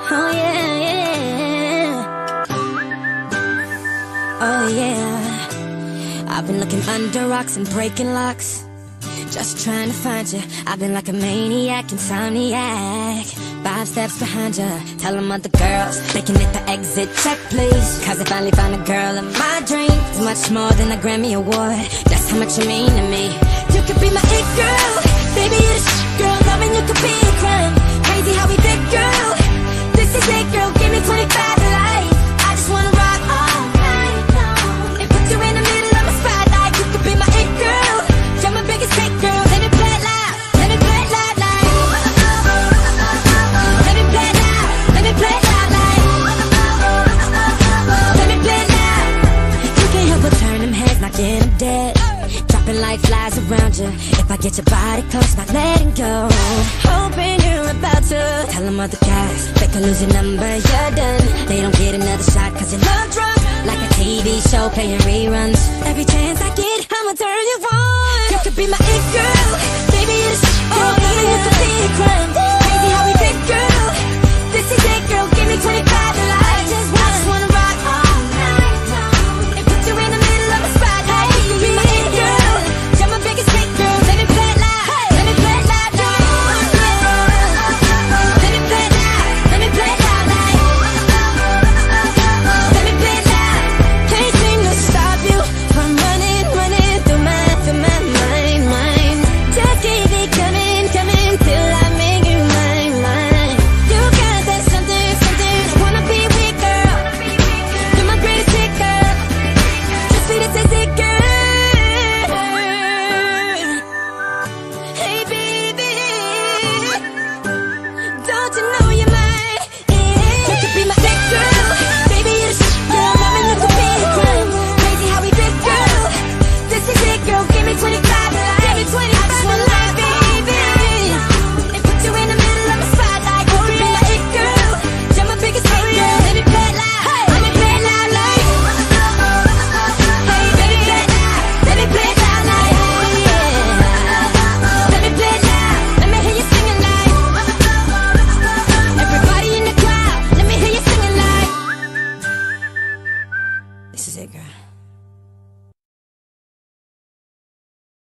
Oh yeah, yeah. Oh yeah. I've been looking under rocks and breaking locks, just trying to find you. I've been like a maniac, insomniac, 5 steps behind you. Tell them other girls they can hit the exit check, please. Cause I finally found a girl of my dreams. It's much more than a Grammy award. That's how much you mean to me. You could be my it girl, baby, you're the shit girl. Loving you could be a crime. Crazy how we did, girl. This is it, girl. Give me 25 to life. I just wanna rock all night long and put you in the middle of my spotlight. You could be my it girl. You're my biggest hit, girl. Let me play it loud. Let me play it loud, like. Let me play it loud. Let me play it loud, like. Let me play it loud. You can't help but turn them heads, knocking them dead. Dropping like flies around you. If I get your body close, not letting go. Hoping you're about to tell them other guys they can lose your number, you're done. They don't get another shot cause you're love drunk, like a TV show playing reruns. Every chance I get, I'ma turn you on. You could be my it girl, baby, you're the shit girl. Loving you could be a crime. Crazy how we did, girl. This is it, girl. Give me 25 to life. I just wanna rock all night long and put you in the middle of my spotlight. You could be my it girl. You're my biggest hit, girl. Let me play it loud. Let me play it loud, let me play it loud. Let me play it loud, like. Let me play it loud. Can't seem to stop you from running through my mind. Just keep it coming till I make you mine. You got that something, I wanna be with, girl. You're my greatest hit, girl. Just be the sexy girl. Hey baby, don't you know